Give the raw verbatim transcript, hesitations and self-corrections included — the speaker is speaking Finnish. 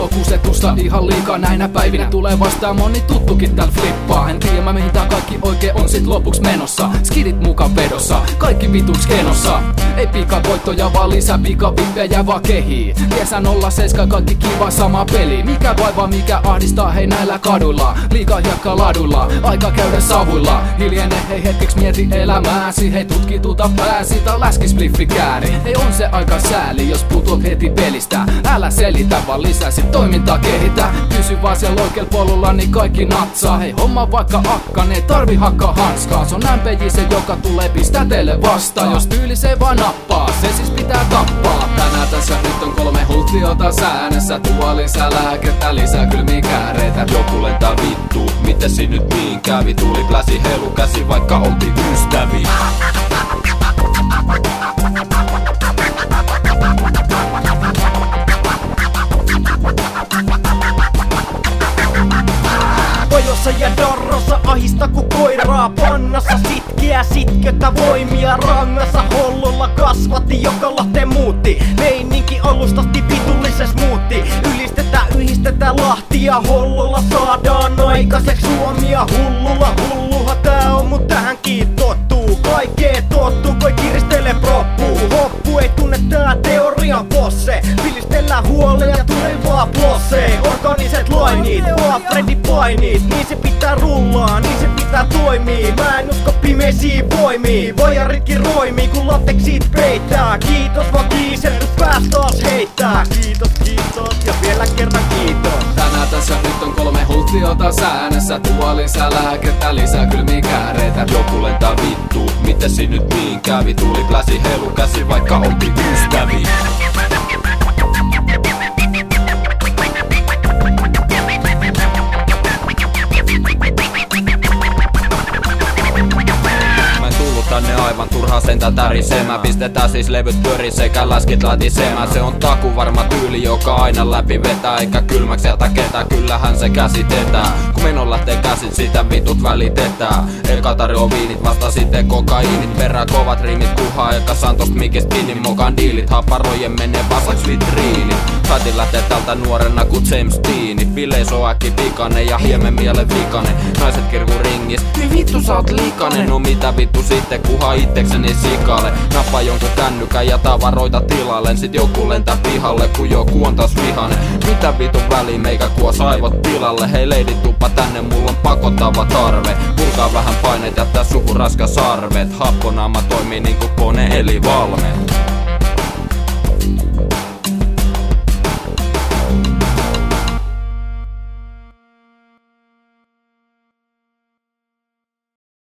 kusetusta ihan liikaa näinä päivinä. Tulee vastaan moni tuttukin täällä flippaa. En tiedä mä mihin tää kaikki oikein on sit lopuks menossa. Skidit mukaan vedossa, kaikki vituks kenossa. Ei pikavoittoja vaan lisää pikavippejä vaan kehii. Kesä nolla seitsemän kaikki kiva sama peli. Mikä vaivaa mikä ahdistaa hei näillä kaduilla. Liikaa hiekkaa laduilla, aika käydä savuilla. Hiljene hei hetkeksi mieti elämääsi. Hei tutkituta pääsi tai läskispliffi kääri. Ei on se aika sääli jos putot heti pelistä. Älä selitä vaan lisää sit toimintaa kehitä. Pysy vaan siellä oikeel polulla niin kaikki natsaa. Hei homma vaikka akkan, ei tarvi hakkaa hanskaa. Se on ämpejä se joka tulee pistää teille vastaan. Jos tyyli se vaan nappaa, se siis pitää tappaa. Tänään tässä nyt on kolme hultiota säännössä. Tuo lisää lääkettä, lisää kylmiä kääreitä. Joku lentää vittu, miten si nyt niin kävi? Tuli pläsi helu käsi vaikka oltiin ystäviä. Pojossa ja darrossa ahista ku koiraa pannassa. Sitkeä sitkötä voimia rangassa. Hollolla kasvatti joka Lahteen muutti. Meininki alustasti vitullises muutti. Ylistetään yhdistetään Lahtia. Hollolla saadaan aikaiseksi Suomia. Hullulla hulluha tää on mut tähänkin tottuu. Kaikkee tottuu voi kiristele proppuu. Hoppu ei tunne tää teorian bosse. Pilistellään huoleja tulee vaan bossee. Organiset lainit, vaan Freddy painit. Niin se pitää rullaa, niin se pitää toimii. Mä en usko pimeisiin voimiin. Vajaritkin roimii kun lateksit peittää. Kiitos vaan kiiselty pääs taas heittää. Kiitos kiitos ja vielä kerran kiitos. Tänään tässä nyt on kolme hultiota säännössä. Tuo lisää lääkettä, lisää kylmiä kääreitä. Joku lentää vittu, miten si nyt niin kävi? Tuli pläsi helu käsi vaikka oltiin ystäviä. Tänne aivan turhaa sentä tärisemä. Pistetään siis levyt pyöri sekä läskit lätisemä. Se on taku varma tyyli joka aina läpi vetää. Eikä kylmäks jätä ketään, kyllähän se käsitetään. Kun menon lähtee käsit sitä vitut välitetään. Eka tarjoaa viinit vasta sitten kokaiinit. Perää kovat riimit kuhaa eka saan tosta mikist kiinni. Mokan diilit haparojen menee vasaks vitriinit. Päätin lähtee tältä nuorena ku James Deanit. Bileis on äkki pikanen ja hiemen mielen vikanen. Naiset kirkuu ringis, niin vittu sä oot likanen. No mitä vittu sitten kuha itsekseni sikalle. Nappaa jonkun kännykän ja tavaroita tilalle. Sit joku lentää pihalle kun joku on taas vihanen. Mitä vitun väliin meikä kuo saivot tilalle. Hei leidi tuppa tänne mulla on pakottava tarve. Purkaa vähän paineet jättää suku raskas arvet. Happonaama toimii niinku kone eli valme.